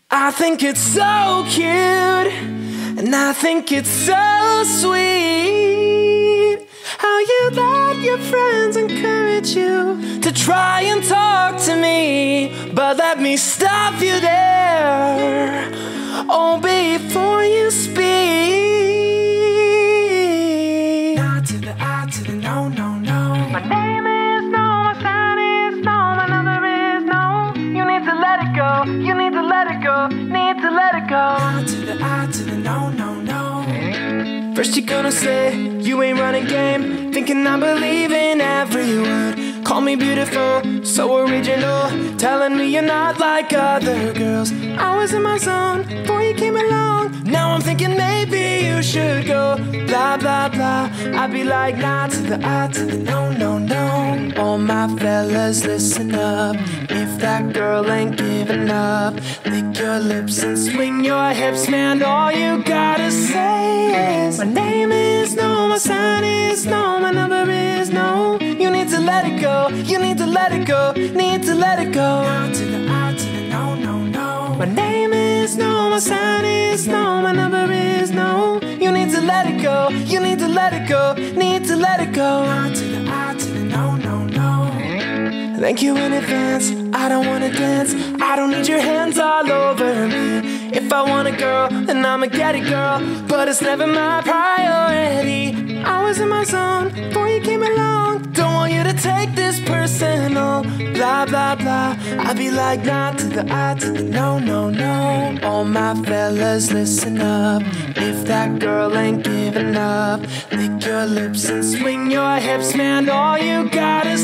I think it's so cute, and I think it's so sweet how you let your friends encourage you to try and talk to me. But let me stop you there, oh, before you speak. Not to the I to the no, no, no. My name is no, my sign is no, my number is no. You need to let it go, you need to let it go, need to let it go. Not to the I to the no, no, no. First you're gonna say you ain't running game, thinking I believe in every word. Call me beautiful, so original, telling me you're not like other girls. I was in my zone before you came along. Now I'm thinking maybe you should go. Blah, blah, blah. I'd be like, nah to the I to the no, no, no. All my fellas, listen up. If that girl ain't giving up, lick your lips and swing your hips, man. All you gotta say is my name is no, my sign is no, my number is no. You need to let it go, you need to let it go, need to let it go. Not to the I to the no, no, no. My name is no, my sign is no, my number is no. You need to let it go, you need to let it go, need to let it go. Not to the I to the no, no, no. Thank you in advance, I don't wanna dance, I don't need your hands all over me. If I want a girl, then I'ma get it, girl, but it's never my priority. I was in my zone before you came along. Don't want you to take this personal. Blah, blah, blah. I'd be like, nah to the I to the no, no, no. All my fellas, listen up. If that girl ain't giving up, lick your lips and swing your hips, man. All you gotta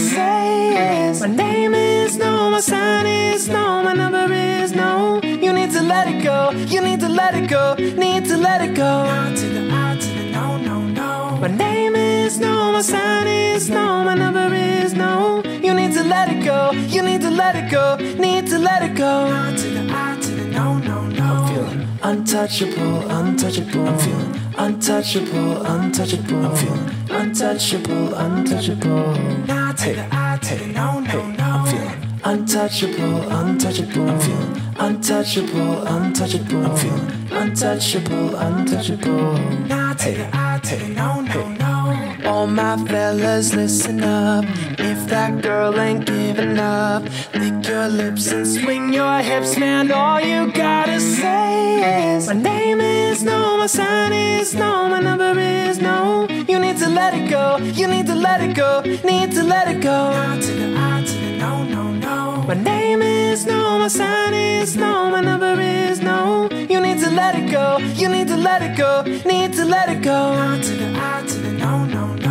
say is my name is no, my sign is no, my number is no. You need to let it go, you need to let it go, need to let it go. Not to the I to the no, no, no. My name is no, my sign is no, my number is no. You need to let it go, you need to let it go, need to let it go. Not to the I to the no, no, no. I'm feeling untouchable, untouchable. I'm feeling untouchable, untouchable. I'm feeling untouchable, untouchable. Not to the I to the no, no, no. I'm feeling untouchable, untouchable. I'm feeling untouchable, untouchable. I'm feeling untouchable, untouchable. Not to the I to the no, no, no. All my fellas, listen up. If that girl ain't giving up, lick your lips and swing your hips, man. All you gotta say is my name is no, my sign is no, my number is no. You need to let it go, you need to let it go, need to let it go. Not to the I to the no, no, no. My name is no, my sign is no, my number is no. You need to let it go, you need to let it go, need to let it go. Not to the I to the no, no, no.